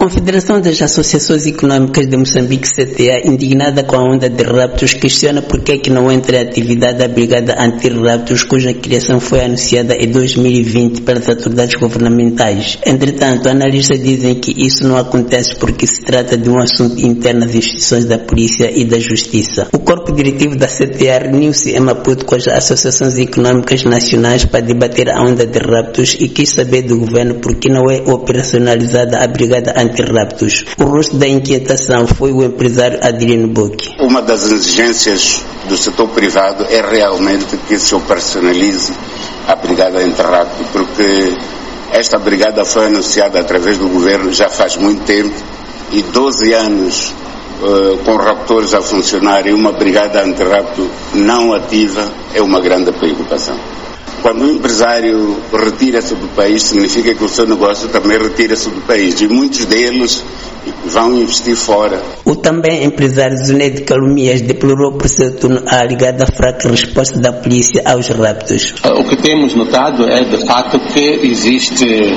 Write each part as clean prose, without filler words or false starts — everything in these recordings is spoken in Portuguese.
Confederação das Associações Econômicas de Moçambique, CTA, indignada com a onda de raptos, questiona por que não entra em atividade a Brigada Anti-Raptos, cuja criação foi anunciada em 2020 pelas autoridades governamentais. Entretanto, analistas dizem que isso não acontece porque se trata de um assunto interno das instituições da Polícia e da Justiça. O corpo diretivo da CTA reuniu-se em Maputo com as associações econômicas nacionais para debater a onda de raptos e quis saber do governo por que não é operacionalizada a Brigada Anti-Raptos. O rosto da inquietação foi o empresário Adriano Bocchi. Uma das exigências do setor privado é realmente que se operacionalize a Brigada Anti-Raptos, porque esta brigada foi anunciada através do governo já faz muito tempo e 12 anos com raptores a funcionar e uma brigada anti-rapto não ativa é uma grande preocupação. Quando o empresário retira-se do país, significa que o seu negócio também retira-se do país e muitos deles vão investir fora. O também empresário Zuneide Calumias deplorou por seu turno a alegada fraca resposta da polícia aos raptos. O que temos notado é de facto que existe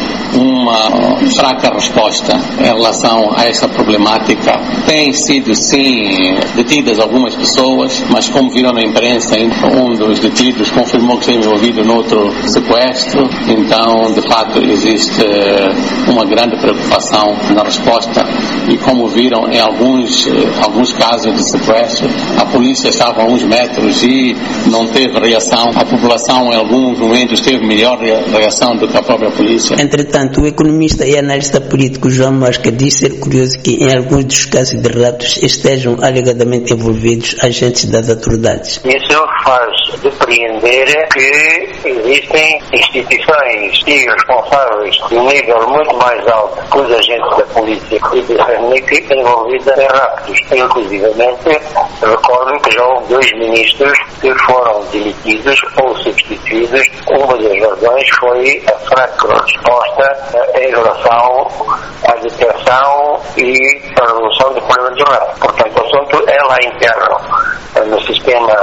uma fraca resposta em relação a essa problemática. Tem sido sim detidas algumas pessoas, mas como viram na imprensa, um dos detidos confirmou que esteve envolvido noutro sequestro, então de facto existe uma grande preocupação na resposta. E como viram em alguns casos de sequestro, a polícia estava a uns metros e não teve reação. A população em alguns momentos teve melhor reação do que a própria polícia. Entretanto, o economista e analista político João Mosca diz ser curioso que em alguns dos casos de raptos estejam alegadamente envolvidos agentes das autoridades. Isso faz depreender que existem instituições e responsáveis de um nível muito mais alto que os agentes da polícia e do CNIC envolvida em raptos. Inclusivamente, recordo que já houve 2 ministros que foram demitidos ou substituídos. Uma das razões foi a fraca resposta em relação à detecção e à resolução do problema do rapto. Portanto, o assunto é lá interno, no sistema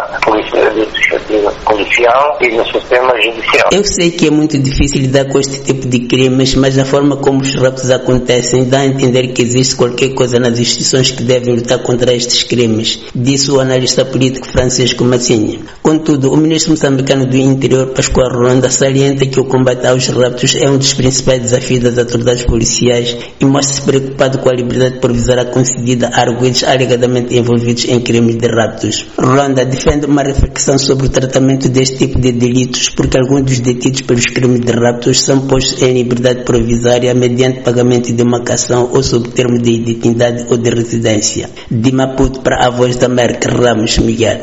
policial e no sistema judicial. Eu sei que é muito difícil lidar com este tipo de crimes, mas a forma como os raptos acontecem dá a entender que existe qualquer coisa nas instituições que devem lutar contra estes crimes, disse o analista político Francisco Massinha. Contudo, o ministro moçambicano do Interior, Pascoal Ronda, salienta que o combate aos raptos é um dos principais desafios das autoridades policiais e mostra-se preocupado com a liberdade provisória concedida a arguidos alegadamente envolvidos em crimes de raptos. Ronda defende uma reflexão sobre o tratamento deste tipo de delitos porque alguns dos detidos pelos crimes de raptos são postos em liberdade provisória mediante pagamento de uma caução ou sob termo de identidade ou de residência. De Maputo para a Voz da América, Ramos Miguel.